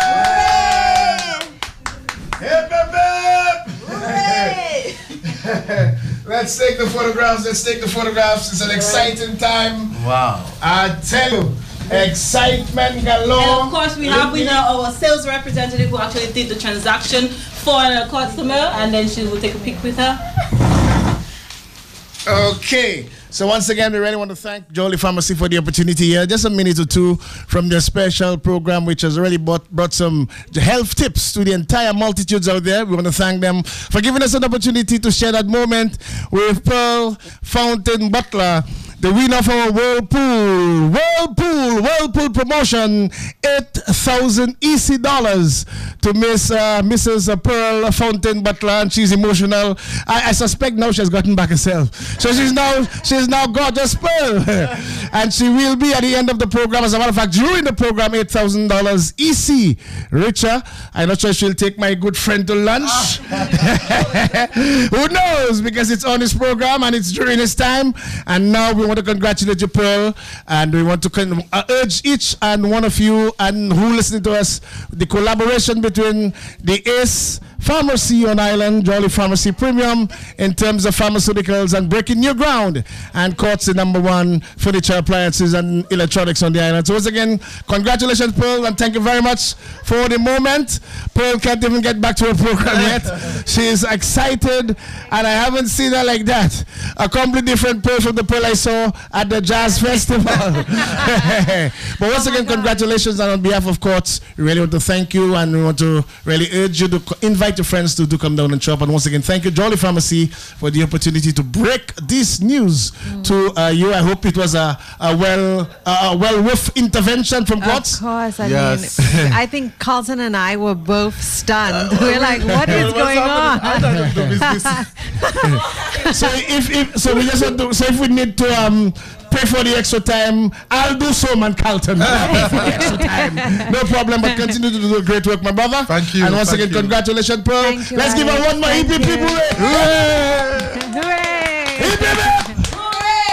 hip! Hip hip hip! Let's take the photographs, let's take the photographs. It's an exciting time. Wow. I tell you, excitement galore. And of course, we have with her our sales representative who actually did the transaction for the customer, and then she will take a pic with her. Okay, so once again, we really want to thank Jolly Pharmacy for the opportunity here. Just a minute or two from their special program, which has really brought, brought some health tips to the entire multitudes out there. We want to thank them for giving us an opportunity to share that moment with Pearl Fountain Butler, the winner of our Whirlpool, Whirlpool, Whirlpool promotion, eight thousand easy dollars to Miss uh, Missus Pearl Fountain Butler, and she's emotional. I, I suspect now she's gotten back herself. So she's now she's now gorgeous Pearl, and she will be at the end of the program. As a matter of fact, during the program, eight thousand dollars easy. Richer, I'm not sure she'll take my good friend to lunch. Who knows? Because it's on his program and it's during his time. And now we want to congratulate you, Pearl, and we want to con- uh, urge each and one of you and who listening to us the collaboration between the Ace Pharmacy on Island, Jolly Pharmacy Premium, in terms of pharmaceuticals and breaking new ground, and Courts the number one furniture, appliances, and electronics on the island. So once again, congratulations, Pearl, and thank you very much for the moment. Pearl can't even get back to her program yet. She is excited, and I haven't seen her like that. A completely different Pearl from the Pearl I saw at the Jazz Festival. But once again, congratulations, and on behalf of Courts, we really want to thank you, and we want to really urge you to co- invite your friends to, to come down and shop. And once again, thank you, Jolly Pharmacy, for the opportunity to break this news mm. to uh, you. I hope it was a, a well uh, a well worth intervention from Courts. Of course, I yes. mean, I think Carlton and I were both stunned. We're like, what is going on? So if, if so, we just want to. So if we need to um. pay for the extra time, I'll do so, man, Carlton. Pay for the extra time. No problem, but continue to do great work, my brother. Thank you. And once thank again, you. congratulations, Pearl. Thank you, Let's give her Alex. one more Thank hip hip you. hip hooray. Hooray! Hip hip hip. From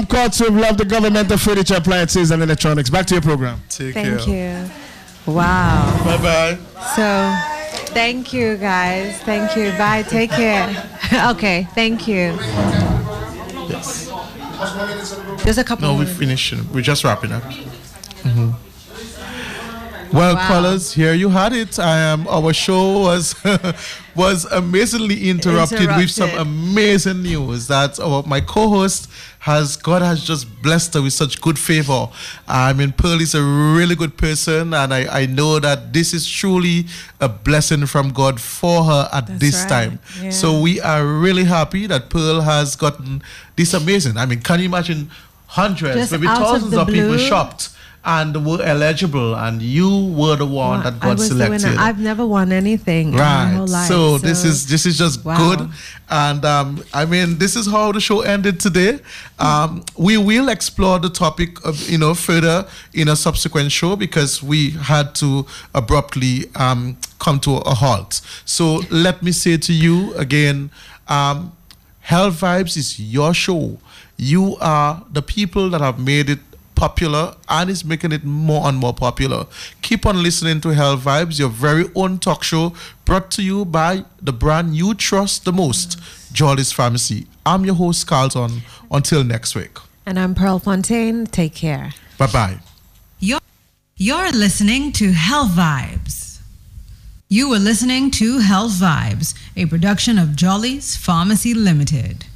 Love Courtswood, love the government of furniture, appliances, and electronics. Back to your program. Take Thank care. you. Wow. Bye bye. So, thank you guys. Thank you. Bye. Take care. Okay. Thank you. Yes. There's a couple. No, more. we're finishing. We're just wrapping up. Mm-hmm. Well, Wow. callers, here you had it. I am. Our show was was amazingly interrupted, with some Interrupted. amazing news that our, my co-host has. God has just blessed her with such good favor. I mean, Pearl is a really good person, and I, I know that this is truly a blessing from God for her at That's this right. time. Yeah. So we are really happy that Pearl has gotten this amazing. I mean, can you imagine hundreds, Just maybe out of thousands the of, people blue. shopped and were eligible, and you were the one that I got was the selected. winner. I've never won anything in my Right. whole life. So, this is this is just Wow. good, and um, I mean, this is how the show ended today. Um, we will explore the topic of, you know, further in a subsequent show, because we had to abruptly um, come to a halt. So let me say to you again, um, Health Vibes is your show. You are the people that have made it popular and is making it more and more popular. Keep on listening to Health Vibes, your very own talk show, brought to you by the brand you trust the most, Jolly's Pharmacy. I'm your host, Carlton. Until next week. And I'm Pearl Fontaine. Take care. Bye-bye. You're, you're listening to Health Vibes. You were listening to Health Vibes, a production of Jolly's Pharmacy Limited.